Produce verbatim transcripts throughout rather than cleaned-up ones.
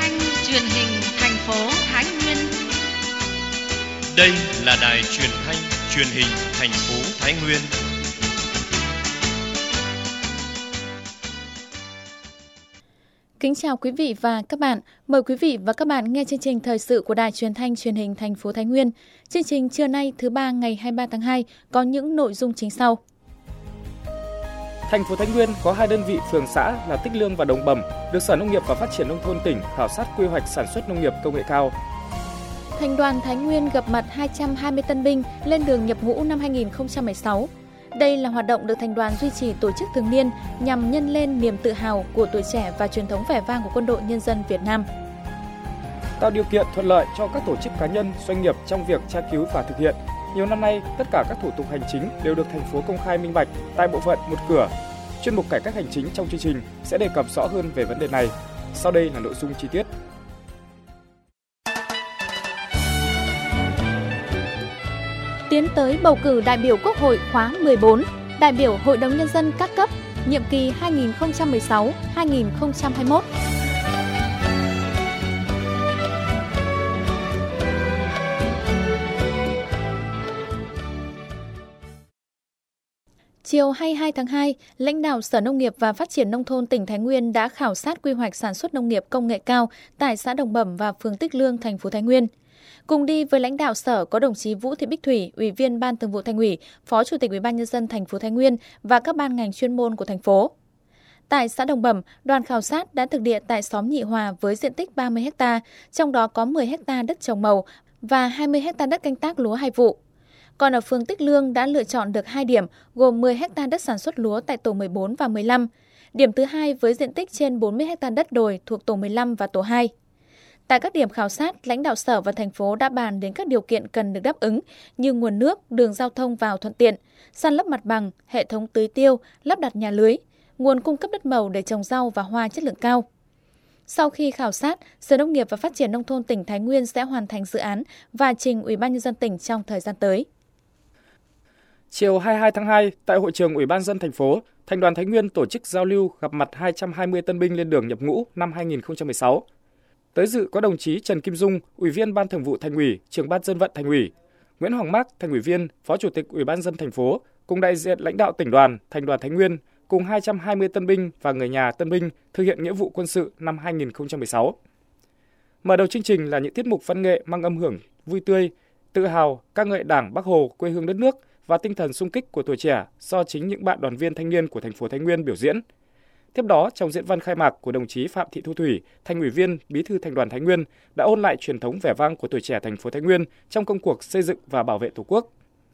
thanh truyền hình thành phố Thái Nguyên. Đây là đài truyền thanh truyền hình thành phố Thái Nguyên. Kính chào quý vị và các bạn. Mời quý vị và các bạn nghe chương trình thời sự của Đài Truyền thanh Truyền hình thành phố Thái Nguyên. Chương trình trưa nay thứ ba ngày hai mươi ba tháng hai có những nội dung chính sau. Thành phố Thái Nguyên có hai đơn vị phường xã là Tích Lương và Đồng Bẩm được Sở Nông nghiệp và Phát triển nông thôn tỉnh khảo sát quy hoạch sản xuất nông nghiệp công nghệ cao. Thành đoàn Thái Nguyên gặp mặt hai trăm hai mươi tân binh lên đường nhập ngũ năm hai nghìn không trăm mười sáu. Đây là hoạt động được thành đoàn duy trì tổ chức thường niên nhằm nhân lên niềm tự hào của tuổi trẻ và truyền thống vẻ vang của Quân đội Nhân dân Việt Nam. Tạo điều kiện thuận lợi cho các tổ chức cá nhân, doanh nghiệp trong việc tra cứu và thực hiện. Nhiều năm nay, tất cả các thủ tục hành chính đều được thành phố công khai minh bạch tại bộ phận một cửa. Chuyên mục cải cách hành chính trong chương trình sẽ đề cập rõ hơn về vấn đề này. Sau đây là nội dung chi tiết. Tiến tới bầu cử đại biểu Quốc hội khóa mười bốn, đại biểu Hội đồng Nhân dân các cấp, nhiệm kỳ hai nghìn không trăm mười sáu đến hai nghìn không trăm hai mươi mốt. Chiều hai mươi hai tháng hai, lãnh đạo Sở Nông nghiệp và Phát triển Nông thôn tỉnh Thái Nguyên đã khảo sát quy hoạch sản xuất nông nghiệp công nghệ cao tại xã Đồng Bẩm và phường Tích Lương, thành phố Thái Nguyên. Cùng đi với lãnh đạo Sở có đồng chí Vũ Thị Bích Thủy, Ủy viên Ban Thường vụ Thành ủy, Phó Chủ tịch Ủy ban Nhân dân thành phố Thái Nguyên và các ban ngành chuyên môn của thành phố. Tại xã Đồng Bẩm, đoàn khảo sát đã thực địa tại xóm Nhị Hòa với diện tích ba mươi héc ta, trong đó có mười héc ta đất trồng màu và hai mươi héc ta đất canh tác lúa hai vụ. Còn ở phường Tích Lương đã lựa chọn được hai điểm, gồm mười héc ta đất sản xuất lúa tại tổ mười bốn và mười lăm. Điểm thứ hai với diện tích trên bốn mươi héc ta đất đồi thuộc tổ mười lăm và tổ hai. Tại các điểm khảo sát, lãnh đạo Sở và thành phố đã bàn đến các điều kiện cần được đáp ứng như nguồn nước, đường giao thông vào thuận tiện, san lấp mặt bằng, hệ thống tưới tiêu, lắp đặt nhà lưới, nguồn cung cấp đất màu để trồng rau và hoa chất lượng cao. Sau khi khảo sát, Sở Nông nghiệp và Phát triển Nông thôn tỉnh Thái Nguyên sẽ hoàn thành dự án và trình Ủy ban Nhân dân tỉnh trong thời gian tới. Chiều hai mươi hai tháng hai, tại hội trường Ủy ban nhân dân thành phố, Thành đoàn Thái Nguyên tổ chức giao lưu gặp mặt hai trăm hai mươi tân binh lên đường nhập ngũ năm hai nghìn không trăm mười sáu. Tới dự có đồng chí Trần Kim Dung, Ủy viên Ban Thường vụ Thành ủy, Trưởng ban Dân vận Thành ủy, Nguyễn Hoàng Mác, Thành ủy viên, Phó Chủ tịch Ủy ban nhân dân thành phố, cùng đại diện lãnh đạo tỉnh đoàn, Thành đoàn Thái Nguyên, cùng hai trăm hai mươi tân binh và người nhà tân binh thực hiện nghĩa vụ quân sự năm hai nghìn không trăm mười sáu. Mở đầu chương trình là những tiết mục văn nghệ mang âm hưởng vui tươi, tự hào, ca ngợi Đảng, Bác Hồ, quê hương đất nước và tinh thần sung kích của tuổi trẻ do chính những bạn đoàn viên thanh niên của thành phố Thái Nguyên biểu diễn. Tiếp đó, trong diễn văn khai mạc của đồng chí Phạm Thị Thu Thủy, Thành ủy viên, Bí thư Thành đoàn Thái Nguyên đã ôn lại truyền thống vẻ vang của tuổi trẻ thành phố Thái Nguyên trong công cuộc xây dựng và bảo vệ Tổ quốc.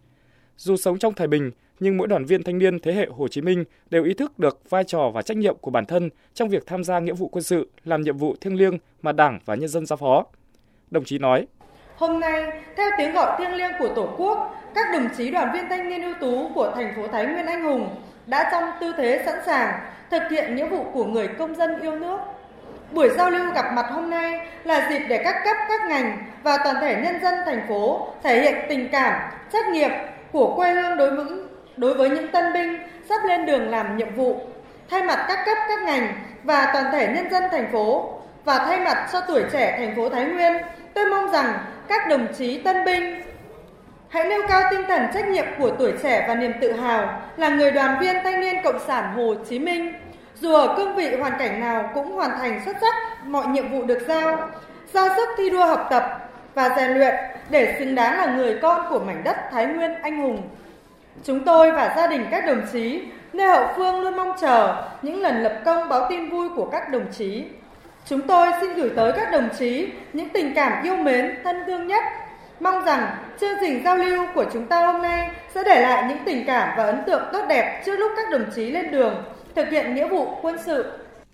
Dù sống trong thời bình, nhưng mỗi đoàn viên thanh niên thế hệ Hồ Chí Minh đều ý thức được vai trò và trách nhiệm của bản thân trong việc tham gia nghĩa vụ quân sự, làm nhiệm vụ thiêng liêng mà Đảng và nhân dân giao phó. Đồng chí nói: Hôm nay, theo tiếng gọi thiêng liêng của Tổ quốc, các đồng chí đoàn viên thanh niên ưu tú của thành phố Thái Nguyên anh hùng đã trong tư thế sẵn sàng thực hiện nghĩa vụ của người công dân yêu nước. Buổi giao lưu gặp mặt hôm nay là dịp để các cấp, các ngành và toàn thể nhân dân thành phố thể hiện tình cảm, trách nhiệm của quê hương đối với, đối với những tân binh sắp lên đường làm nhiệm vụ. Thay mặt các cấp, các ngành và toàn thể nhân dân thành phố và thay mặt cho tuổi trẻ thành phố Thái Nguyên, tôi mong rằng các đồng chí tân binh hãy nêu cao tinh thần trách nhiệm của tuổi trẻ và niềm tự hào là người đoàn viên thanh niên Cộng sản Hồ Chí Minh. Dù ở cương vị hoàn cảnh nào cũng hoàn thành xuất sắc mọi nhiệm vụ được giao, ra sức thi đua học tập và rèn luyện để xứng đáng là người con của mảnh đất Thái Nguyên anh hùng. Chúng tôi và gia đình các đồng chí nơi hậu phương luôn mong chờ những lần lập công báo tin vui của các đồng chí. Chúng tôi xin gửi tới các đồng chí những tình cảm yêu mến, thân thương nhất. Mong rằng chương trình giao lưu của chúng ta hôm nay sẽ để lại những tình cảm và ấn tượng tốt đẹp trước lúc các đồng chí lên đường thực hiện nghĩa vụ quân sự.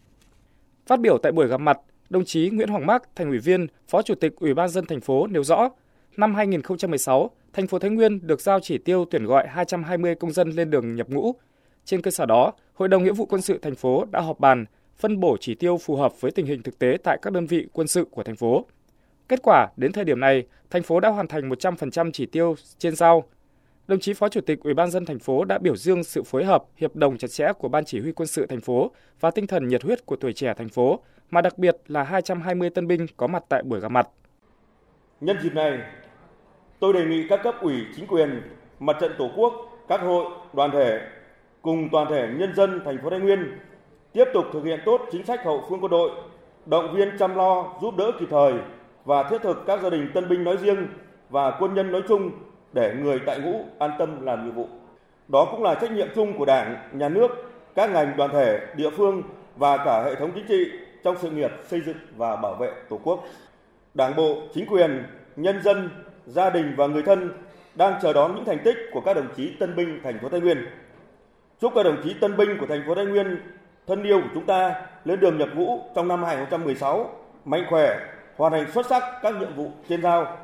Phát biểu tại buổi gặp mặt, đồng chí Nguyễn Hoàng Mác, Thành ủy viên, Phó Chủ tịch Ủy ban nhân dân thành phố nêu rõ, năm hai nghìn không trăm mười sáu, thành phố Thái Nguyên được giao chỉ tiêu tuyển gọi hai trăm hai mươi công dân lên đường nhập ngũ. Trên cơ sở đó, Hội đồng Nghĩa vụ quân sự thành phố đã họp bàn phân bổ chỉ tiêu phù hợp với tình hình thực tế tại các đơn vị quân sự của thành phố. Kết quả, đến thời điểm này, thành phố đã hoàn thành một trăm phần trăm chỉ tiêu trên giao. Đồng chí Phó Chủ tịch Ủy ban nhân dân thành phố đã biểu dương sự phối hợp, hiệp đồng chặt chẽ của Ban Chỉ huy Quân sự thành phố và tinh thần nhiệt huyết của tuổi trẻ thành phố, mà đặc biệt là hai trăm hai mươi tân binh có mặt tại buổi gặp mặt. Nhân dịp này, tôi đề nghị các cấp ủy chính quyền, Mặt trận Tổ quốc, các hội, đoàn thể cùng toàn thể nhân dân thành phố Thái Nguyên tiếp tục thực hiện tốt chính sách hậu phương quân đội, động viên chăm lo, giúp đỡ kịp thời và thiết thực các gia đình tân binh nói riêng và quân nhân nói chung để người tại ngũ an tâm làm nhiệm vụ. Đó cũng là trách nhiệm chung của Đảng, Nhà nước, các ngành đoàn thể, địa phương và cả hệ thống chính trị trong sự nghiệp xây dựng và bảo vệ Tổ quốc. Đảng bộ, chính quyền, nhân dân, gia đình và người thân đang chờ đón những thành tích của các đồng chí tân binh thành phố Thái Nguyên. Chúc các đồng chí tân binh của thành phố Thái Nguyên thân yêu của chúng ta lên đường nhập ngũ trong năm hai không một sáu mạnh khỏe, hoàn thành xuất sắc các nhiệm vụ trên giao.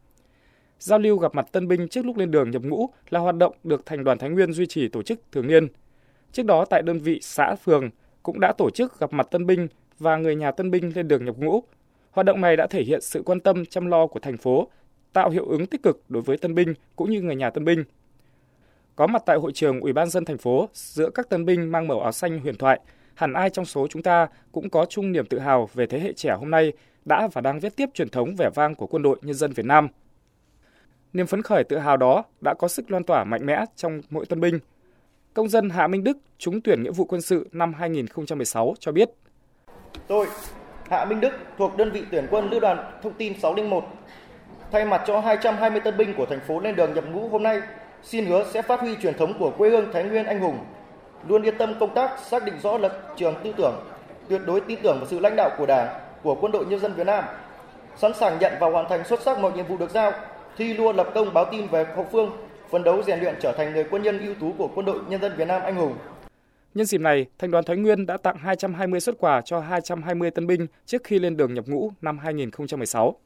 Giao lưu gặp mặt tân binh trước lúc lên đường nhập ngũ là hoạt động được Thành đoàn Thái Nguyên duy trì tổ chức thường niên. Trước đó tại đơn vị xã phường cũng đã tổ chức gặp mặt tân binh và người nhà tân binh lên đường nhập ngũ. Hoạt động này đã thể hiện sự quan tâm chăm lo của thành phố, tạo hiệu ứng tích cực đối với tân binh cũng như người nhà tân binh. Có mặt tại hội trường Ủy ban nhân dân thành phố giữa các tân binh mang màu áo xanh huyền thoại, hẳn ai trong số chúng ta cũng có chung niềm tự hào về thế hệ trẻ hôm nay đã và đang viết tiếp truyền thống vẻ vang của Quân đội Nhân dân Việt Nam. Niềm phấn khởi tự hào đó đã có sức lan tỏa mạnh mẽ trong mỗi tân binh. Công dân Hạ Minh Đức trúng tuyển nghĩa vụ quân sự năm hai không một sáu cho biết: Tôi, Hạ Minh Đức, thuộc đơn vị tuyển quân Lữ đoàn Thông tin sáu không một, thay mặt cho hai trăm hai mươi tân binh của thành phố lên đường nhập ngũ hôm nay, xin hứa sẽ phát huy truyền thống của quê hương Thái Nguyên anh hùng, luôn yên tâm công tác, xác định rõ lập trường tư tưởng, tuyệt đối tin tưởng vào sự lãnh đạo của Đảng, của Quân đội Nhân dân Việt Nam, sẵn sàng nhận và hoàn thành xuất sắc mọi nhiệm vụ được giao, thi đua lập công báo tin về hậu phương, phấn đấu rèn luyện trở thành người quân nhân ưu tú của Quân đội Nhân dân Việt Nam anh hùng. Nhân dịp này, Thành đoàn Thái Nguyên đã tặng hai trăm hai mươi suất quà cho hai trăm hai mươi tân binh trước khi lên đường nhập ngũ năm hai không một sáu.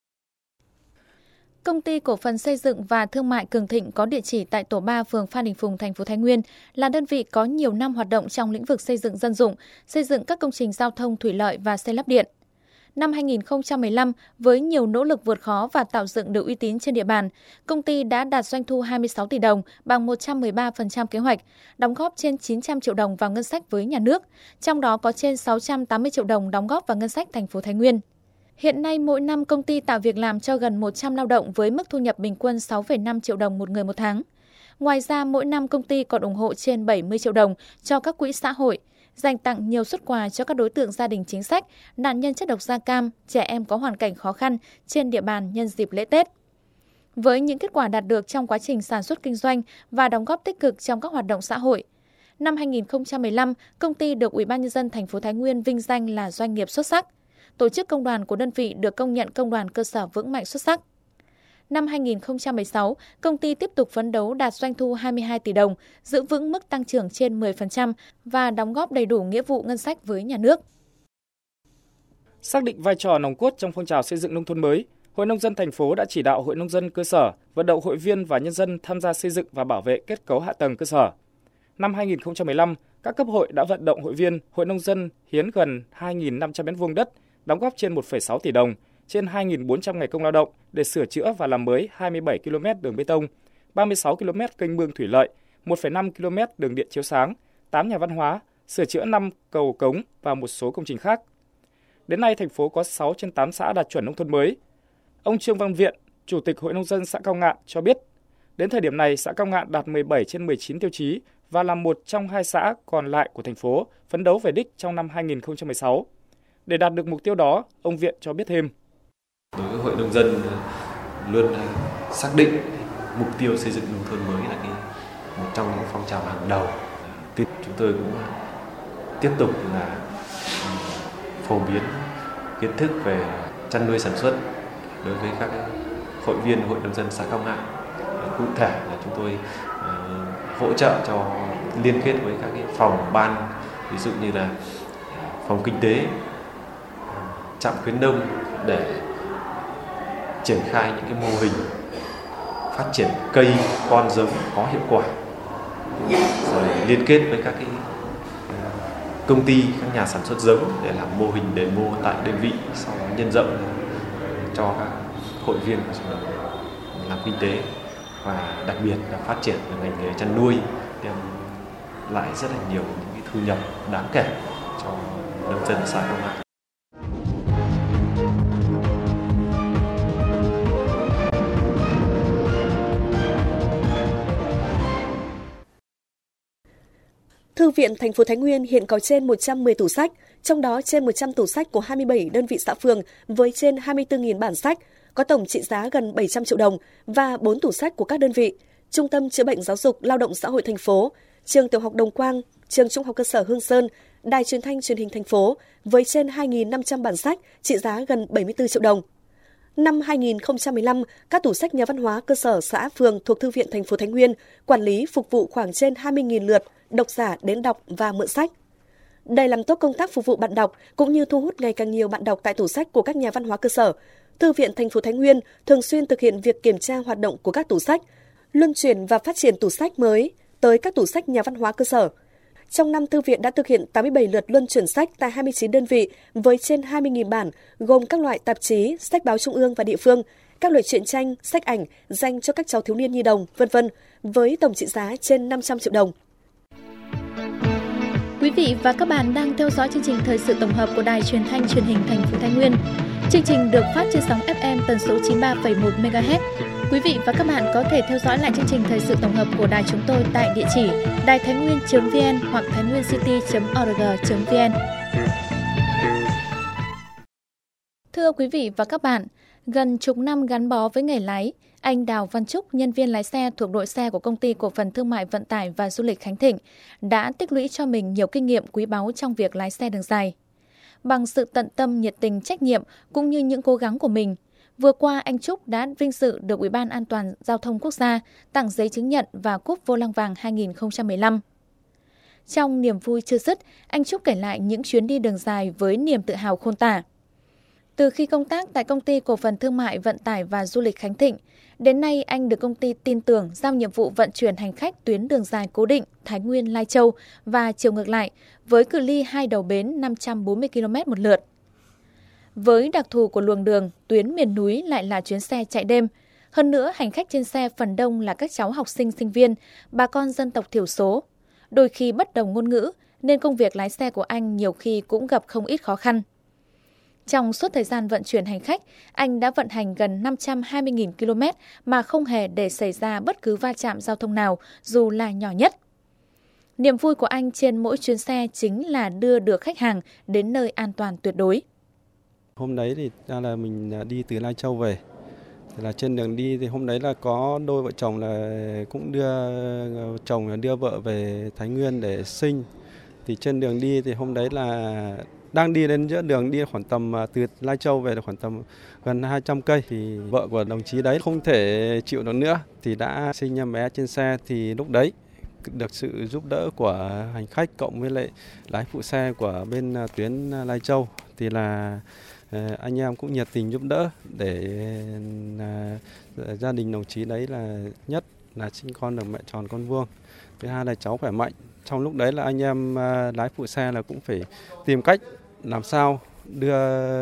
Công ty cổ phần xây dựng và thương mại Cường Thịnh có địa chỉ tại tổ ba phường Phan Đình Phùng, thành phố Thái Nguyên là đơn vị có nhiều năm hoạt động trong lĩnh vực xây dựng dân dụng, xây dựng các công trình giao thông thủy lợi và xây lắp điện. Năm hai không một lăm, với nhiều nỗ lực vượt khó và tạo dựng được uy tín trên địa bàn, công ty đã đạt doanh thu hai mươi sáu tỷ đồng, bằng một trăm mười ba phần trăm kế hoạch, đóng góp trên chín trăm triệu đồng vào ngân sách với nhà nước, trong đó có trên sáu trăm tám mươi triệu đồng đóng góp vào ngân sách thành phố Thái Nguyên. Hiện nay, mỗi năm công ty tạo việc làm cho gần một trăm lao động với mức thu nhập bình quân sáu phẩy năm triệu đồng một người một tháng. Ngoài ra, mỗi năm công ty còn ủng hộ trên bảy mươi triệu đồng cho các quỹ xã hội, dành tặng nhiều suất quà cho các đối tượng gia đình chính sách, nạn nhân chất độc da cam, trẻ em có hoàn cảnh khó khăn trên địa bàn nhân dịp lễ Tết. Với những kết quả đạt được trong quá trình sản xuất kinh doanh và đóng góp tích cực trong các hoạt động xã hội, năm hai không một lăm, công ty được Ủy ban nhân dân thành phố Thái Nguyên vinh danh là doanh nghiệp xuất sắc. Tổ chức công đoàn của đơn vị được công nhận công đoàn cơ sở vững mạnh xuất sắc. Năm hai không một sáu, công ty tiếp tục phấn đấu đạt doanh thu hai mươi hai tỷ đồng, giữ vững mức tăng trưởng trên mười phần trăm và đóng góp đầy đủ nghĩa vụ ngân sách với nhà nước. Xác định vai trò nòng cốt trong phong trào xây dựng nông thôn mới, Hội Nông dân thành phố đã chỉ đạo Hội Nông dân cơ sở vận động hội viên và nhân dân tham gia xây dựng và bảo vệ kết cấu hạ tầng cơ sở. Năm hai không một lăm, các cấp hội đã vận động hội viên Hội Nông dân hiến gần hai nghìn năm trăm mét vuông đất, đóng góp trên một phẩy sáu tỷ đồng, trên hai nghìn bốn trăm ngày công lao động để sửa chữa và làm mới hai mươi bảy ki lô mét đường bê tông, ba mươi sáu ki lô mét kênh mương thủy lợi, một phẩy năm ki lô mét đường điện chiếu sáng, tám nhà văn hóa, sửa chữa năm cầu cống và một số công trình khác. Đến nay, thành phố có sáu trên tám xã đạt chuẩn nông thôn mới. Ông Trương Văn Viện, Chủ tịch Hội Nông dân xã Cao Ngạn cho biết, đến thời điểm này, xã Cao Ngạn đạt mười bảy trên mười chín tiêu chí và là một trong hai xã còn lại của thành phố phấn đấu về đích trong năm hai không một sáu. Để đạt được mục tiêu đó, ông Viện cho biết thêm. Đối với Hội Nông dân luôn xác định mục tiêu xây dựng nông thôn mới là cái một trong những phong trào hàng đầu. Chúng tôi cũng tiếp tục là phổ biến kiến thức về chăn nuôi sản xuất đối với các hội viên Hội Nông dân xã Cao Ngạn. Cụ thể là chúng tôi hỗ trợ cho liên kết với các cái phòng ban, ví dụ như là phòng kinh tế, trạm khuyến nông để triển khai những cái mô hình phát triển cây con giống có hiệu quả, rồi liên kết với các cái công ty, các nhà sản xuất giống để làm mô hình demo tại đơn vị, sau đó nhân rộng cho các hội viên làm kinh tế. và đặc biệt là phát triển ngành nghề chăn nuôi, đem lại rất là nhiều những cái thu nhập đáng kể cho nông dân xã Đông An. Thư viện thành phố Thái Nguyên hiện có trên một trăm mười tủ sách, trong đó trên một trăm tủ sách của hai mươi bảy đơn vị xã phường với trên hai mươi tư nghìn bản sách, có tổng trị giá gần bảy trăm triệu đồng và bốn tủ sách của các đơn vị: Trung tâm Chữa bệnh Giáo dục Lao động Xã hội thành phố, Trường Tiểu học Đồng Quang, Trường Trung học cơ sở Hương Sơn, Đài Truyền thanh Truyền hình thành phố với trên hai nghìn năm trăm bản sách trị giá gần bảy mươi tư triệu đồng. Năm hai nghìn không trăm mười lăm, các tủ sách nhà văn hóa cơ sở xã phường thuộc Thư viện thành phố Thái Nguyên quản lý phục vụ khoảng trên hai mươi nghìn lượt độc giả đến đọc và mượn sách. Để làm tốt công tác phục vụ bạn đọc cũng như thu hút ngày càng nhiều bạn đọc tại tủ sách của các nhà văn hóa cơ sở, Thư viện thành phố Thái Nguyên thường xuyên thực hiện việc kiểm tra hoạt động của các tủ sách, luân chuyển và phát triển tủ sách mới tới các tủ sách nhà văn hóa cơ sở. Trong năm, Thư viện đã thực hiện tám mươi bảy lượt luân chuyển sách tại hai mươi chín đơn vị với trên hai mươi nghìn bản, gồm các loại tạp chí, sách báo trung ương và địa phương, các loại truyện tranh, sách ảnh dành cho các cháu thiếu niên nhi đồng, vân vân, với tổng trị giá trên năm trăm triệu đồng. Quý vị và các bạn đang theo dõi chương trình thời sự tổng hợp của Đài Truyền thanh Truyền hình thành phố Thái Nguyên. Chương trình được phát trên sóng ép em tần số chín mươi ba phẩy một mê ga héc. Quý vị và các bạn có thể theo dõi lại chương trình thời sự tổng hợp của đài chúng tôi tại địa chỉ đài thái nguyên chấm vn hoặc thái nguyên city chấm org chấm vn. Thưa quý vị và các bạn, gần chục năm gắn bó với nghề lái, anh Đào Văn Trúc, nhân viên lái xe thuộc đội xe của Công ty Cổ phần Thương mại Vận tải và Du lịch Khánh Thịnh, đã tích lũy cho mình nhiều kinh nghiệm quý báu trong việc lái xe đường dài. Bằng sự tận tâm, nhiệt tình, trách nhiệm cũng như những cố gắng của mình, vừa qua anh Trúc đã vinh dự được Ủy ban An toàn Giao thông Quốc gia tặng giấy chứng nhận và cúp vô lăng vàng hai nghìn không trăm mười lăm. Trong niềm vui chưa dứt, anh Trúc kể lại những chuyến đi đường dài với niềm tự hào khôn tả. Từ khi công tác tại Công ty Cổ phần Thương mại Vận tải và Du lịch Khánh Thịnh, đến nay anh được công ty tin tưởng giao nhiệm vụ vận chuyển hành khách tuyến đường dài cố định Thái Nguyên - Lai Châu và chiều ngược lại với cự ly hai đầu bến năm trăm bốn mươi ki lô mét một lượt. Với đặc thù của luồng đường, tuyến miền núi lại là chuyến xe chạy đêm. Hơn nữa, hành khách trên xe phần đông là các cháu học sinh, sinh viên, bà con dân tộc thiểu số. Đôi khi bất đồng ngôn ngữ, nên công việc lái xe của anh nhiều khi cũng gặp không ít khó khăn. Trong suốt thời gian vận chuyển hành khách, anh đã vận hành gần năm trăm hai mươi nghìn ki lô mét mà không hề để xảy ra bất cứ va chạm giao thông nào, dù là nhỏ nhất. Niềm vui của anh trên mỗi chuyến xe chính là đưa được khách hàng đến nơi an toàn tuyệt đối. Hôm đấy thì ra là mình đi từ Lai Châu về. Thì là trên đường đi thì hôm đấy là có đôi vợ chồng là cũng đưa chồng là đưa vợ về Thái Nguyên để sinh. Thì trên đường đi thì hôm đấy là đang đi lên giữa đường, đi khoảng tầm từ Lai Châu về là khoảng tầm gần hai trăm cây, thì vợ của đồng chí đấy không thể chịu được nữa thì đã sinh em bé trên xe. Thì lúc đấy được sự giúp đỡ của hành khách cộng với lại lái phụ xe của bên tuyến Lai Châu thì là anh em cũng nhiệt tình giúp đỡ để gia đình đồng chí đấy là nhất là sinh con được mẹ tròn con vuông, thứ hai là cháu khỏe mạnh. Trong lúc đấy là anh em lái phụ xe là cũng phải tìm cách làm sao đưa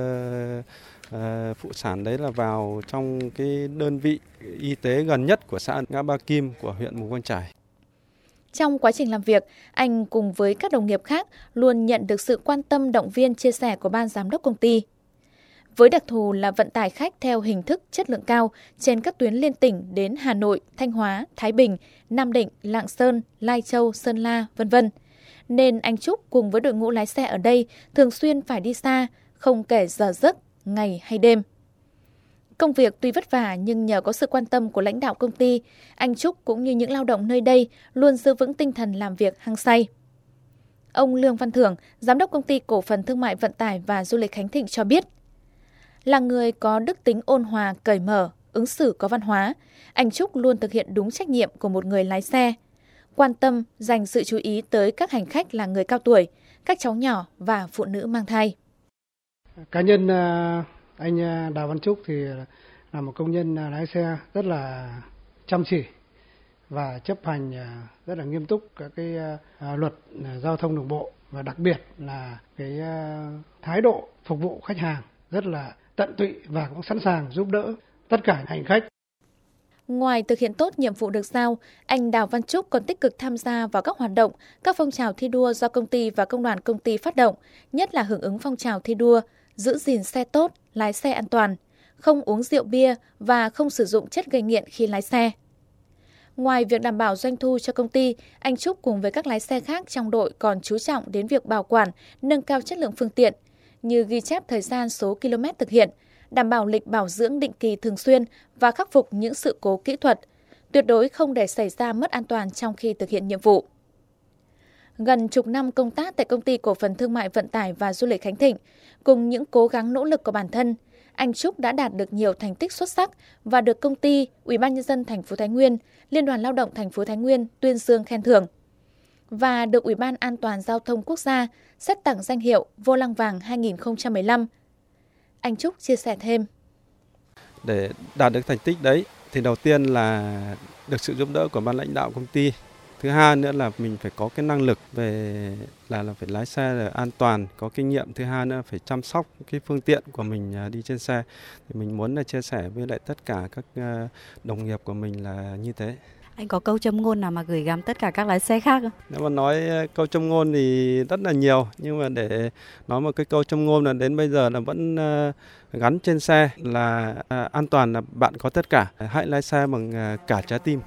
phụ sản đấy là vào trong cái đơn vị y tế gần nhất của xã Ngã Ba Kim của huyện Mù Cang Chải. Trong quá trình làm việc, anh cùng với các đồng nghiệp khác luôn nhận được sự quan tâm, động viên, chia sẻ của ban giám đốc công ty. Với đặc thù là vận tải khách theo hình thức chất lượng cao trên các tuyến liên tỉnh đến Hà Nội, Thanh Hóa, Thái Bình, Nam Định, Lạng Sơn, Lai Châu, Sơn La, vân vân, nên anh Trúc cùng với đội ngũ lái xe ở đây thường xuyên phải đi xa, không kể giờ giấc, ngày hay đêm. Công việc tuy vất vả nhưng nhờ có sự quan tâm của lãnh đạo công ty, anh Trúc cũng như những lao động nơi đây luôn giữ vững tinh thần làm việc hăng say. Ông Lương Văn Thưởng, Giám đốc Công ty Cổ phần Thương mại Vận tải và Du lịch Khánh Thịnh cho biết, là người có đức tính ôn hòa, cởi mở, ứng xử có văn hóa, anh Trúc luôn thực hiện đúng trách nhiệm của một người lái xe, quan tâm, dành sự chú ý tới các hành khách là người cao tuổi, các cháu nhỏ và phụ nữ mang thai. Cá nhân anh Đào Văn Trúc thì là một công nhân lái xe rất là chăm chỉ và chấp hành rất là nghiêm túc các cái luật giao thông đường bộ, và đặc biệt là cái thái độ phục vụ khách hàng rất là tận tụy và cũng sẵn sàng giúp đỡ tất cả hành khách. Ngoài thực hiện tốt nhiệm vụ được giao, anh Đào Văn Trúc còn tích cực tham gia vào các hoạt động, các phong trào thi đua do công ty và công đoàn công ty phát động, nhất là hưởng ứng phong trào thi đua, giữ gìn xe tốt, lái xe an toàn, không uống rượu bia và không sử dụng chất gây nghiện khi lái xe. Ngoài việc đảm bảo doanh thu cho công ty, anh Trúc cùng với các lái xe khác trong đội còn chú trọng đến việc bảo quản, nâng cao chất lượng phương tiện, như ghi chép thời gian số km thực hiện, đảm bảo lịch bảo dưỡng định kỳ thường xuyên và khắc phục những sự cố kỹ thuật, tuyệt đối không để xảy ra mất an toàn trong khi thực hiện nhiệm vụ. Gần chục năm công tác tại Công ty Cổ phần Thương mại Vận tải và Du lịch Khánh Thịnh, cùng những cố gắng nỗ lực của bản thân, anh Trúc đã đạt được nhiều thành tích xuất sắc và được công ty, Ủy ban nhân dân thành phố Thái Nguyên, Liên đoàn Lao động thành phố Thái Nguyên tuyên dương khen thưởng và được Ủy ban An toàn giao thông quốc gia xét tặng danh hiệu Vô Lăng vàng hai không một lăm. Anh Trúc chia sẻ thêm. Để đạt được thành tích đấy thì đầu tiên là được sự giúp đỡ của ban lãnh đạo công ty. Thứ hai nữa là mình phải có cái năng lực về là là phải lái xe là an toàn, có kinh nghiệm. Thứ hai nữa phải chăm sóc cái phương tiện của mình đi trên xe. Thì mình muốn là chia sẻ với lại tất cả các đồng nghiệp của mình là như thế. Anh có câu châm ngôn nào mà gửi gắm tất cả các lái xe khác không? Nếu mà nói câu châm ngôn thì rất là nhiều, nhưng mà để nói một cái câu châm ngôn là đến bây giờ là vẫn gắn trên xe là an toàn là bạn có tất cả. Hãy lái xe bằng cả trái tim.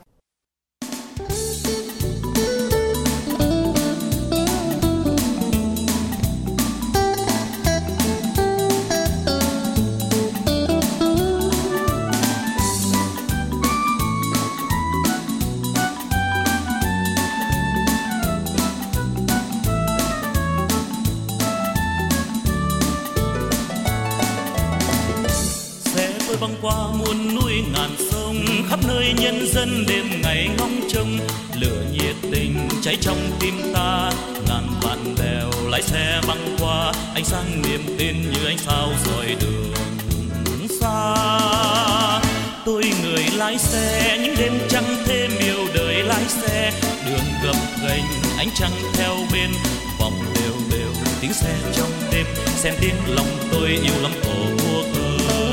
Băng qua muôn núi ngàn sông, khắp nơi nhân dân đêm ngày ngóng trông, lửa nhiệt tình cháy trong tim ta, ngàn vạn đèo lái xe băng qua, ánh sáng niềm tin như ánh sao rọi đường xa. Tôi người lái xe những đêm trăng thêm yêu đời lái xe, đường gập ghềnh ánh trăng theo bên, vòng đều đều tiếng xe trong đêm, xen tiếng lòng tôi yêu lắm tổ quốc ơi.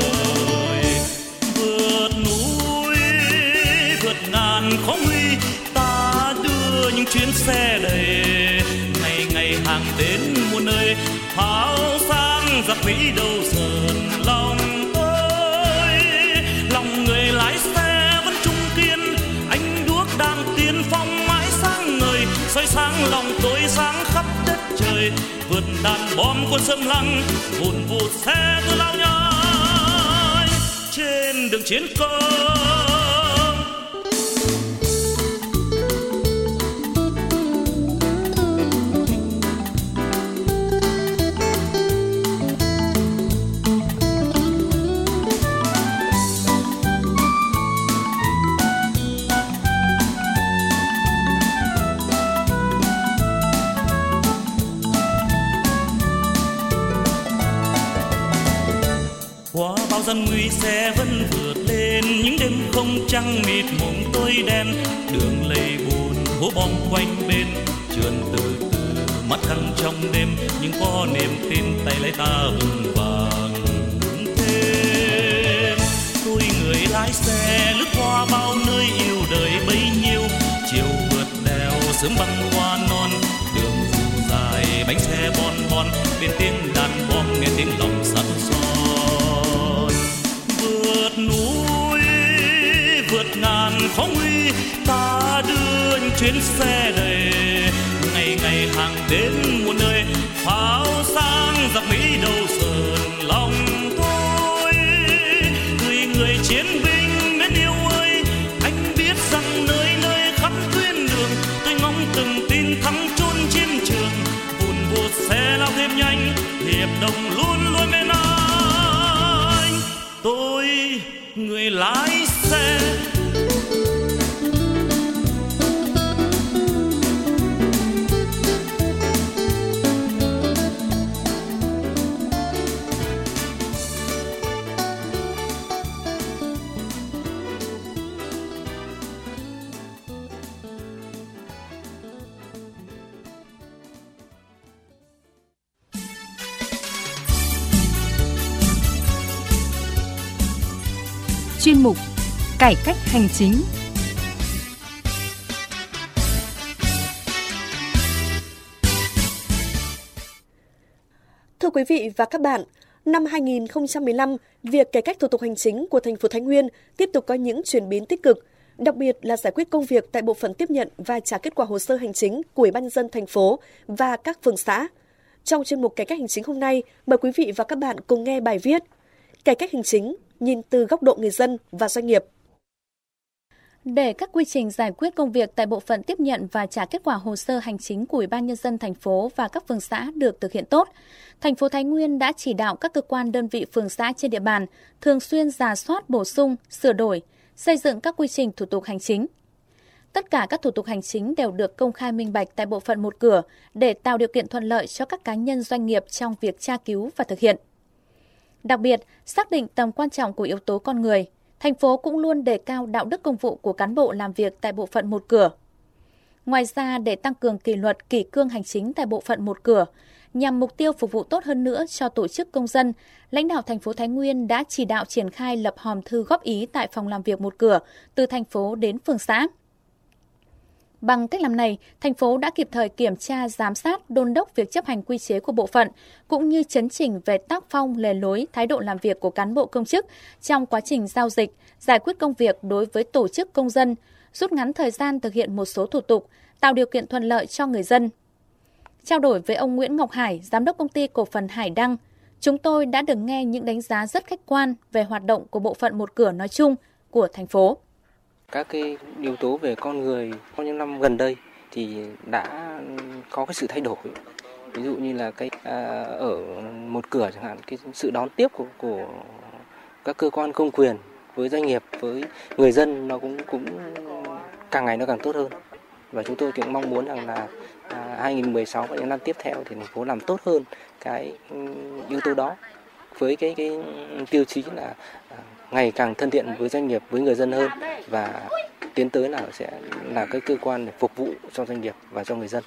Ngàn khó nguy ta đưa những chuyến xe đầy, ngày ngày hàng đến muôn nơi, pháo sáng giặc Mỹ đâu sờn lòng tôi. Lòng người lái xe vẫn trung kiên, ánh đuốc đang tiên phong mãi sáng ngời, soi sáng lòng tôi sáng khắp đất trời, vượt đàn bom quân xâm lăng, vùn vụt xe cứ lao nhai trên đường chiến công. Qua bao gian nguy xe vẫn vượt lên, những đêm không trăng mịt mùng tối đen, đường lầy bùn hố bom quanh bên, trườn từ từ mắt khăn trong đêm, nhưng có niềm tin tay lấy ta vững vàng thêm. Tôi người lái xe lướt qua bao nơi yêu đời bấy nhiêu, chiều vượt đèo sớm băng qua non, đường dù dài bánh xe bon bon, bên tiếng đàn bom nghe tiếng lòng sắt son. Vượt núi vượt ngàn khó nguy ta đưa những chuyến xe đầy, ngày ngày hàng đến muôn nơi, pháo sáng giặc Mỹ đâu sờn lòng tôi. Người người chiến binh mến yêu ơi, anh biết rằng nơi nơi khắp tuyến đường, tôi ngóng từng tin thắng chốn chiến trường, vùn vụt xe lao thêm nhanh, hiệp đồng luôn luôn bên anh. Tôi người lái xe. Chuyên mục Cải cách hành chính. Thưa quý vị và các bạn, năm hai nghìn không trăm mười lăm, việc cải cách thủ tục hành chính của thành phố Thái Nguyên tiếp tục có những chuyển biến tích cực, đặc biệt là giải quyết công việc tại bộ phận tiếp nhận và trả kết quả hồ sơ hành chính của Ủy ban nhân dân thành phố và các phường xã. Trong chuyên mục cải cách hành chính hôm nay, mời quý vị và các bạn cùng nghe bài viết Cải cách hành chính nhìn từ góc độ người dân và doanh nghiệp. Để các quy trình giải quyết công việc tại bộ phận tiếp nhận và trả kết quả hồ sơ hành chính của Ủy ban nhân dân thành phố và các phường xã được thực hiện tốt, thành phố Thái Nguyên đã chỉ đạo các cơ quan đơn vị phường xã trên địa bàn thường xuyên rà soát, bổ sung, sửa đổi, xây dựng các quy trình thủ tục hành chính. Tất cả các thủ tục hành chính đều được công khai minh bạch tại bộ phận một cửa để tạo điều kiện thuận lợi cho các cá nhân doanh nghiệp trong việc tra cứu và thực hiện. Đặc biệt, xác định tầm quan trọng của yếu tố con người, thành phố cũng luôn đề cao đạo đức công vụ của cán bộ làm việc tại bộ phận một cửa. Ngoài ra, để tăng cường kỷ luật kỷ cương hành chính tại bộ phận một cửa, nhằm mục tiêu phục vụ tốt hơn nữa cho tổ chức công dân, lãnh đạo thành phố Thái Nguyên đã chỉ đạo triển khai lập hòm thư góp ý tại phòng làm việc một cửa từ thành phố đến phường xã. Bằng cách làm này, thành phố đã kịp thời kiểm tra, giám sát, đôn đốc việc chấp hành quy chế của bộ phận, cũng như chấn chỉnh về tác phong, lề lối, thái độ làm việc của cán bộ công chức trong quá trình giao dịch, giải quyết công việc đối với tổ chức công dân, rút ngắn thời gian thực hiện một số thủ tục, tạo điều kiện thuận lợi cho người dân. Trao đổi với ông Nguyễn Ngọc Hải, Giám đốc Công ty Cổ phần Hải Đăng, chúng tôi đã được nghe những đánh giá rất khách quan về hoạt động của bộ phận một cửa nói chung của thành phố. Các cái yếu tố về con người trong những năm gần đây thì đã có cái sự thay đổi. Ví dụ như là cái à, ở một cửa chẳng hạn, cái sự đón tiếp của, của các cơ quan công quyền với doanh nghiệp, với người dân nó cũng cũng càng ngày nó càng tốt hơn. Và chúng tôi cũng mong muốn rằng là à, hai nghìn không trăm mười sáu và những năm tiếp theo thì thành phố làm tốt hơn cái yếu tố đó với cái cái tiêu chí là à, ngày càng thân thiện với doanh nghiệp, với người dân hơn và tiến tới nào sẽ là cái cơ quan để phục vụ cho doanh nghiệp và cho người dân.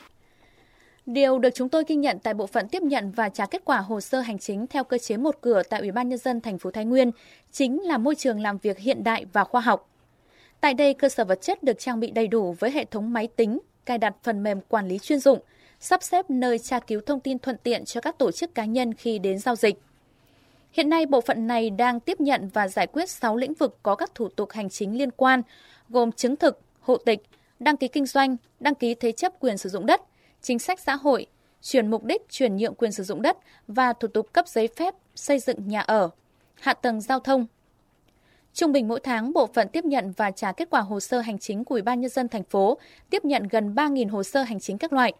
Điều được chúng tôi ghi nhận tại bộ phận tiếp nhận và trả kết quả hồ sơ hành chính theo cơ chế một cửa tại Ủy ban nhân dân thành phố Thái Nguyên chính là môi trường làm việc hiện đại và khoa học. Tại đây, cơ sở vật chất được trang bị đầy đủ với hệ thống máy tính, cài đặt phần mềm quản lý chuyên dụng, sắp xếp nơi tra cứu thông tin thuận tiện cho các tổ chức cá nhân khi đến giao dịch. Hiện nay, bộ phận này đang tiếp nhận và giải quyết sáu lĩnh vực có các thủ tục hành chính liên quan, gồm chứng thực, hộ tịch, đăng ký kinh doanh, đăng ký thế chấp quyền sử dụng đất, chính sách xã hội, chuyển mục đích chuyển nhượng quyền sử dụng đất và thủ tục cấp giấy phép xây dựng nhà ở, hạ tầng giao thông. Trung bình mỗi tháng, bộ phận tiếp nhận và trả kết quả hồ sơ hành chính của Ủy ban nhân dân thành phố tiếp nhận gần ba nghìn hồ sơ hành chính các loại.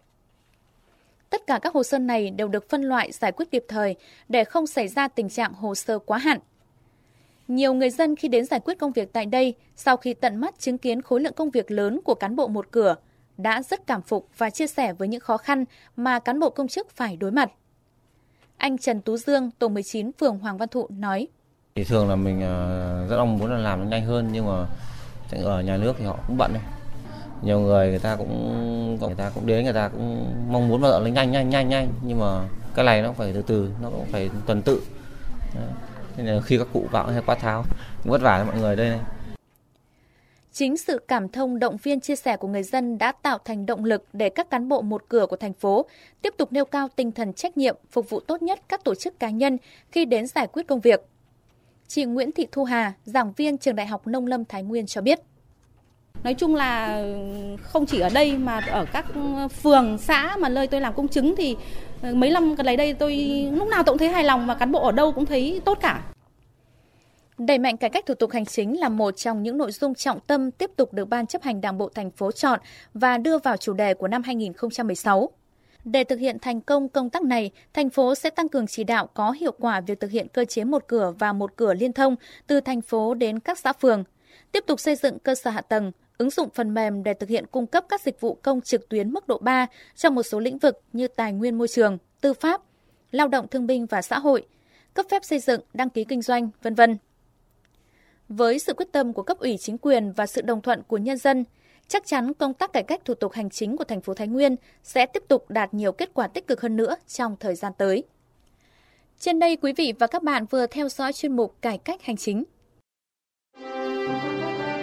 Tất cả các hồ sơ này đều được phân loại giải quyết kịp thời để không xảy ra tình trạng hồ sơ quá hạn. Nhiều người dân khi đến giải quyết công việc tại đây, sau khi tận mắt chứng kiến khối lượng công việc lớn của cán bộ một cửa, đã rất cảm phục và chia sẻ với những khó khăn mà cán bộ công chức phải đối mặt. Anh Trần Tú Dương, tổ mười chín, phường Hoàng Văn Thụ nói: Thì thường là mình rất mong muốn là làm nó nhanh hơn, nhưng mà ở nhà nước thì họ cũng bận. Nhiều người người ta cũng người ta cũng đến người ta cũng mong muốn vào nó nhanh nhanh nhanh nhanh, nhưng mà cái này nó phải từ từ, nó cũng phải tuần tự. Đấy. Nên là khi các cụ vào hay quá tháo, vất vả cho mọi người đây này. Chính sự cảm thông, động viên, chia sẻ của người dân đã tạo thành động lực để các cán bộ một cửa của thành phố tiếp tục nêu cao tinh thần trách nhiệm, phục vụ tốt nhất các tổ chức cá nhân khi đến giải quyết công việc. Chị Nguyễn Thị Thu Hà, giảng viên trường Đại học Nông lâm Thái Nguyên cho biết: Nói chung là không chỉ ở đây mà ở các phường, xã mà nơi tôi làm công chứng thì mấy năm gần đây tôi lúc nào tôi cũng thấy hài lòng và cán bộ ở đâu cũng thấy tốt cả. Đẩy mạnh cải cách thủ tục hành chính là một trong những nội dung trọng tâm tiếp tục được Ban chấp hành Đảng bộ thành phố chọn và đưa vào chủ đề của năm hai nghìn không trăm mười sáu. Để thực hiện thành công công tác này, thành phố sẽ tăng cường chỉ đạo có hiệu quả việc thực hiện cơ chế một cửa và một cửa liên thông từ thành phố đến các xã phường, tiếp tục xây dựng cơ sở hạ tầng, ứng dụng phần mềm để thực hiện cung cấp các dịch vụ công trực tuyến mức độ ba trong một số lĩnh vực như tài nguyên môi trường, tư pháp, lao động thương binh và xã hội, cấp phép xây dựng, đăng ký kinh doanh, vân vân. Với sự quyết tâm của cấp ủy chính quyền và sự đồng thuận của nhân dân, chắc chắn công tác cải cách thủ tục hành chính của thành phố Thái Nguyên sẽ tiếp tục đạt nhiều kết quả tích cực hơn nữa trong thời gian tới. Trên đây, quý vị và các bạn vừa theo dõi chuyên mục Cải cách hành chính.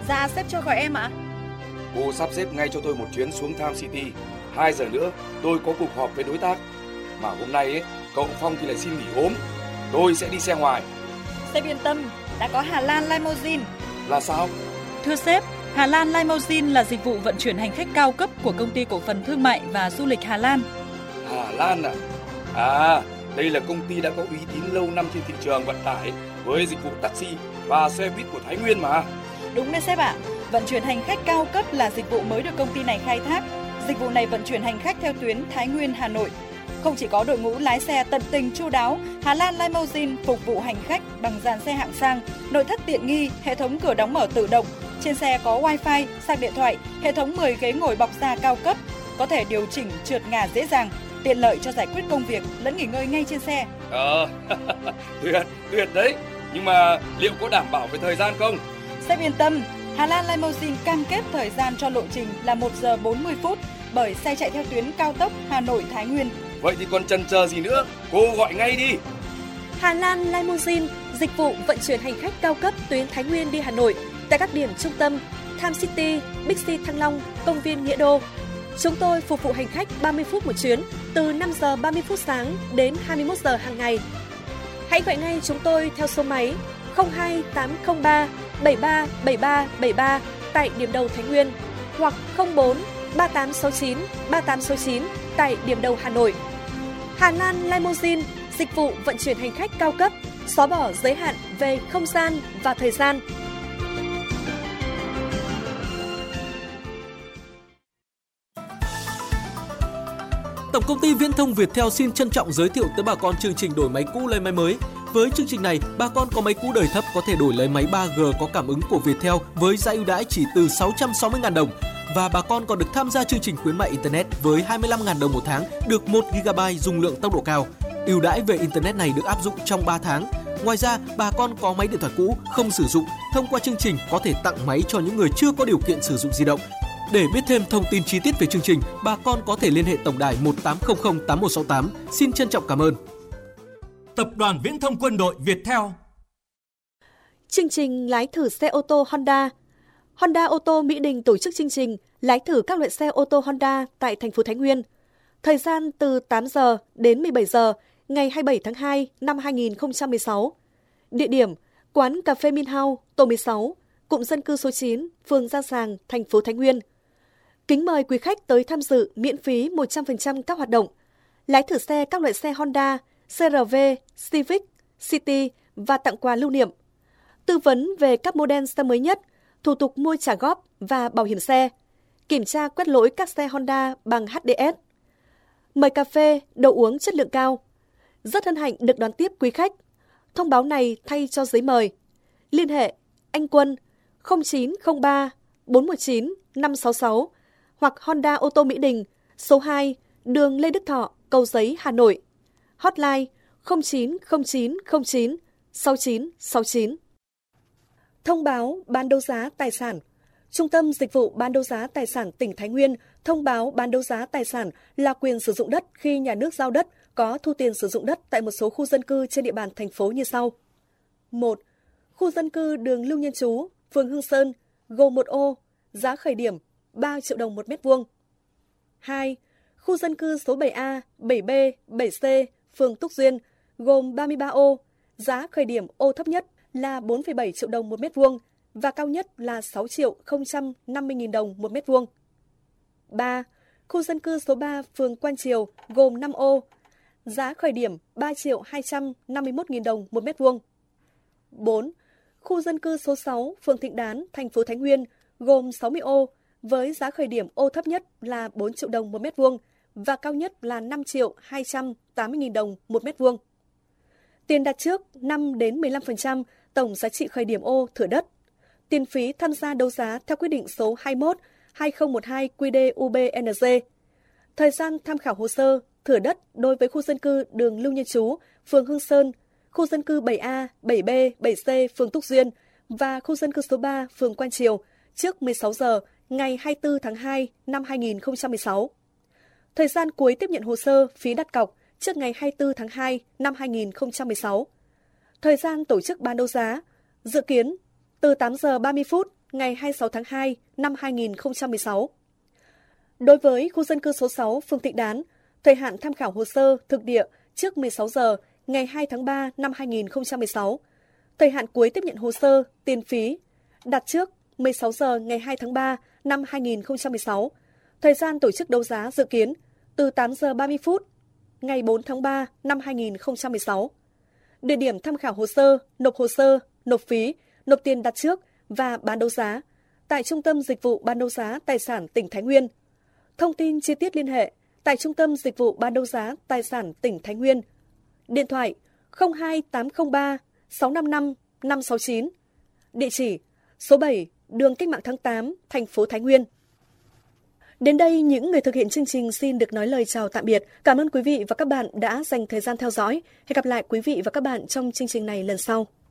Dạ, sếp cho gọi em ạ. Cô sắp xếp ngay cho tôi một chuyến xuống Tham City. Hai giờ nữa tôi có cuộc họp với đối tác. Mà hôm nay ấy, cậu Phong thì lại xin nghỉ ốm. Tôi sẽ đi xe ngoài. Sếp yên tâm, đã có Hà Lan Limousine. Là sao? Thưa sếp, Hà Lan Limousine là dịch vụ vận chuyển hành khách cao cấp của Công ty Cổ phần Thương mại và Du lịch Hà Lan. Hà Lan à? À, đây là công ty đã có uy tín lâu năm trên thị trường vận tải với dịch vụ taxi và xe buýt của Thái Nguyên mà. Đúng đấy sếp ạ. Vận chuyển hành khách cao cấp là dịch vụ mới được công ty này khai thác. Dịch vụ này vận chuyển hành khách theo tuyến Thái Nguyên Hà Nội. Không chỉ có đội ngũ lái xe tận tình chu đáo, Hà Lan Limousine phục vụ hành khách bằng dàn xe hạng sang, nội thất tiện nghi, hệ thống cửa đóng mở tự động. Trên xe có wifi, sạc điện thoại, hệ thống mười ghế ngồi bọc da cao cấp, có thể điều chỉnh trượt ngả dễ dàng, tiện lợi cho giải quyết công việc lẫn nghỉ ngơi ngay trên xe. Ờ, tuyệt, tuyệt đấy. Nhưng mà liệu có đảm bảo về thời gian không? Sếp yên tâm, Hà Lan Limousine cam kết thời gian cho lộ trình là một giờ bốn mươi phút bởi xe chạy theo tuyến cao tốc Hà Nội Thái Nguyên. Vậy thì còn chần chờ gì nữa, cô gọi ngay đi. Hà Lan Limousine, dịch vụ vận chuyển hành khách cao cấp tuyến Thái Nguyên đi Hà Nội tại các điểm trung tâm Tham City, Bixi Thăng Long, Công viên Nghĩa Đô. Chúng tôi phục vụ hành khách ba mươi phút một chuyến từ năm giờ ba mươi phút sáng đến hai mươi mốt giờ hàng ngày. Hãy gọi ngay chúng tôi theo số máy không hai tám không ba bảy ba bảy ba bảy ba tại điểm đầu Thái Nguyên hoặc không bốn ba tám sáu chín ba tám sáu chín tại điểm đầu Hà Nội. Hà Lan Limousine, dịch vụ vận chuyển hành khách cao cấp, xóa bỏ giới hạn về không gian và thời gian. Tổng công ty Viễn thông Viettel xin trân trọng giới thiệu tới bà con chương trình đổi máy cũ lấy máy mới. Với chương trình này, bà con có máy cũ đời thấp có thể đổi lấy máy ba G có cảm ứng của Viettel với giá ưu đãi chỉ từ sáu trăm sáu mươi nghìn đồng. Và bà con còn được tham gia chương trình khuyến mại Internet với hai mươi lăm nghìn đồng một tháng, được một gi ga bai dung lượng tốc độ cao. Ưu đãi về Internet này được áp dụng trong ba tháng. Ngoài ra, bà con có máy điện thoại cũ không sử dụng, thông qua chương trình có thể tặng máy cho những người chưa có điều kiện sử dụng di động. Để biết thêm thông tin chi tiết về chương trình, bà con có thể liên hệ tổng đài một tám không không tám một sáu tám. Xin trân trọng cảm ơn. Tập đoàn Viễn thông Quân đội Viettel. Chương trình lái thử xe ô tô Honda. Honda ô tô Mỹ Đình tổ chức chương trình lái thử các loại xe ô tô Honda tại thành phố Thái Nguyên. Thời gian từ tám giờ đến mười bảy giờ ngày hai mươi bảy tháng hai năm hai nghìn không trăm mười sáu. Địa điểm: quán cà phê Min House, tổ mười sáu, cụm dân cư số chín, phường Gia Sàng, thành phố Thái Nguyên. Kính mời quý khách tới tham dự miễn phí một trăm phần trăm các hoạt động. Lái thử xe các loại xe Honda, xê rờ vê, Civic, City và tặng quà lưu niệm. Tư vấn về các model xe mới nhất, thủ tục mua trả góp và bảo hiểm xe. Kiểm tra quét lỗi các xe Honda bằng hát đê ét. Mời cà phê, đồ uống chất lượng cao. Rất hân hạnh được đón tiếp quý khách. Thông báo này thay cho giấy mời. Liên hệ anh Quân không chín không ba bốn một chín năm sáu sáu hoặc Honda ô tô Mỹ Đình, số hai, đường Lê Đức Thọ, Cầu Giấy, Hà Nội. Hotline không chín không chín không chín sáu chín sáu chín. Thông báo bán đấu giá tài sản. Trung tâm Dịch vụ Bán đấu giá tài sản tỉnh Thái Nguyên thông báo bán đấu giá tài sản là quyền sử dụng đất khi nhà nước giao đất có thu tiền sử dụng đất tại một số khu dân cư trên địa bàn thành phố như sau. một. Khu dân cư đường Lưu Nhân Trú, phường Hương Sơn, gồm một ô, giá khởi điểm ba triệu đồng một mét vuông. hai. Khu dân cư số bảy A, bảy B, bảy C, phường Túc Duyên, gồm ba mươi ba ô, giá khởi điểm ô thấp nhất là bốn phẩy bảy triệu đồng một mét vuông và cao nhất là sáu triệu không trăm năm mươi nghìn đồng một mét vuông. ba. Khu dân cư số ba, phường Quan Triều, gồm năm ô, giá khởi điểm ba triệu hai trăm năm mươi mốt nghìn đồng một mét vuông. bốn. Khu dân cư số sáu, phường Thịnh Đán, thành phố Thái Nguyên, gồm sáu mươi ô, với giá khởi điểm ô thấp nhất là bốn triệu đồng một mét vuông và cao nhất là năm triệu hai trăm tám mươi nghìn đồng một mét vuông. Tiền đặt trước năm đến mười lăm phần trăm tổng giá trị khởi điểm ô thửa đất. Tiền phí tham gia đấu giá theo quyết định số hai mươi mốt trên hai nghìn không trăm mười hai quy đê u bê en giê. Thời gian tham khảo hồ sơ thửa đất đối với khu dân cư đường Lưu Nhân Trú, phường Hương Sơn, khu dân cư bảy A, bảy B, bảy C, phường Túc Duyên và khu dân cư số ba, phường Quan Triều trước mười sáu giờ ngày hai mươi tư tháng hai năm hai nghìn không trăm mười sáu. Thời gian cuối tiếp nhận hồ sơ phí đặt cọc trước ngày hai mươi tư tháng hai năm hai nghìn không trăm mười sáu. Thời gian tổ chức bán đấu giá dự kiến từ tám giờ ba mươi phút ngày hai mươi sáu tháng hai năm hai nghìn không trăm mười sáu. Đối với khu dân cư số sáu phường Thịnh Đán, thời hạn tham khảo hồ sơ thực địa trước mười sáu giờ ngày hai tháng ba năm hai nghìn không trăm mười sáu. Thời hạn cuối tiếp nhận hồ sơ, tiền phí đặt trước mười sáu giờ ngày hai tháng ba năm hai nghìn không trăm mười sáu. Thời gian tổ chức đấu giá dự kiến từ tám giờ ba mươi phút ngày bốn tháng ba năm hai nghìn không trăm mười sáu. Địa điểm tham khảo hồ sơ, nộp hồ sơ, nộp phí, nộp tiền đặt trước và bán đấu giá tại Trung tâm Dịch vụ Bán đấu giá Tài sản tỉnh Thái Nguyên. Thông tin chi tiết liên hệ tại Trung tâm Dịch vụ Bán đấu giá Tài sản tỉnh Thái Nguyên. Điện thoại không hai tám không ba sáu năm năm năm sáu chín. Địa chỉ số bảy đường Cách mạng tháng tám, thành phố Thái Nguyên. Đến đây, những người thực hiện chương trình xin được nói lời chào tạm biệt. Cảm ơn quý vị và các bạn đã dành thời gian theo dõi. Hẹn gặp lại quý vị và các bạn trong chương trình này lần sau.